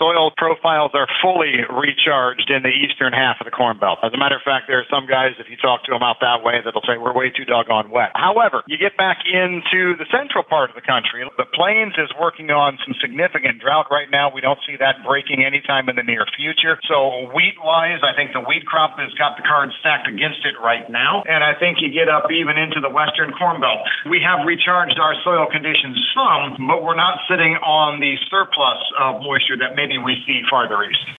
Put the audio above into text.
soil profiles are fully recharged in the eastern half of the Corn Belt. As a matter of fact, there are some guys, if you talk to them out that way, that'll say we're way too doggone wet. However, you get back into the central part of the country, the plains is working on some significant drought right now. We don't see that breaking anytime in the near future. So wheat-wise, I think the wheat crop has got the cards stacked against it right now. And I think you get up even into the western Corn Belt. We have recharged our soil conditions some, but we're not sitting on the surplus of moisture that maybe we see farther east.